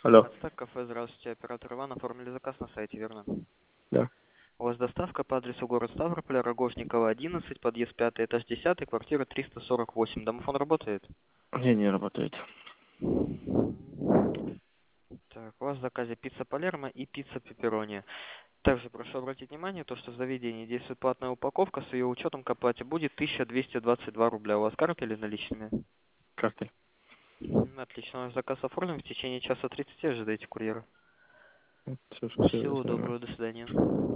Алло. Ацтек кафе, здравствуйте. Оператор Иван, оформили заказ на сайте, верно? Да. У вас доставка по адресу город Ставрополь, Рогожникова, 11, подъезд 5, этаж 10, квартира 348. Домофон работает? Не работает. Так, у вас в заказе пицца Палермо и пицца Пепперони. Также прошу обратить внимание, то, что в заведении действует платная упаковка, с ее учетом к оплате будет 1222 рубля. У вас карта или наличными? Картой. Отлично, ваш заказ оформлен. В течение часа 30 ожидайте курьера. Все, спасибо, до Всего свидания. доброго, до свидания.